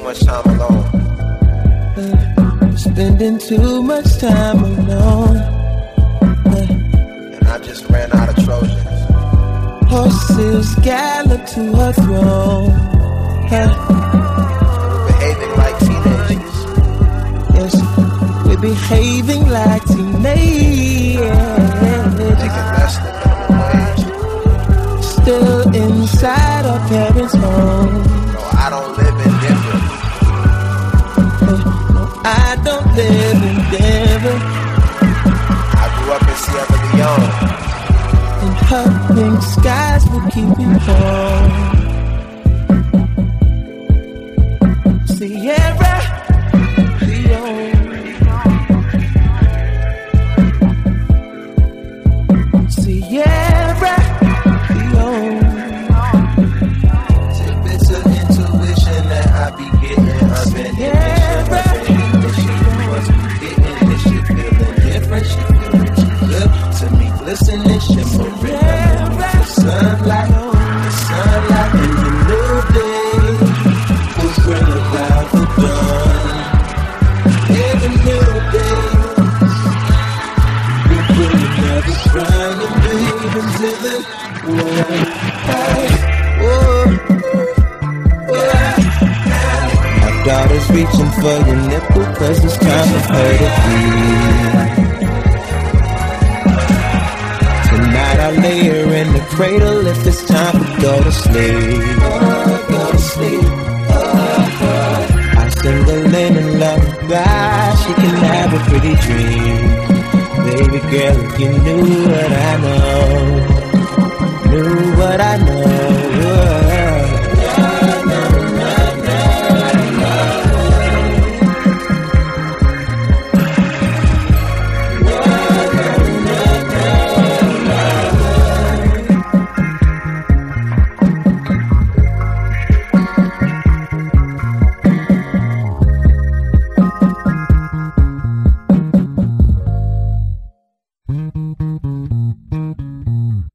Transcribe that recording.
too much time alone. Spending too much time alone. And I just ran out of Trojans. Horses gallop to her throne. Behaving like teenagers. Yes, we're behaving like teenagers. Making less than minimum wage. Still inside our parents' home. No, I don't live in Denver. No, I don't live in Denver. I grew up in Sierra Leone. And her pink skies will keep me warm. Sierra Leone. Sierra Leone. Tidbits of intuition that I be getting up in this shit must be getting this shit feeling different. She feeling too good to me, glistening, shimmering. The sunlight in the new day will bring a cloud for dawn. Every new day will bring another shining babe into the world. Our daughter's reaching for your nipple 'cause it's time for her to breathe. Tonight I lay her in the cradle if it's time to go to sleep. Go to sleep. I sing a linen lullaby, she can have a pretty dream. Baby girl, if you knew what I know, knew what I know.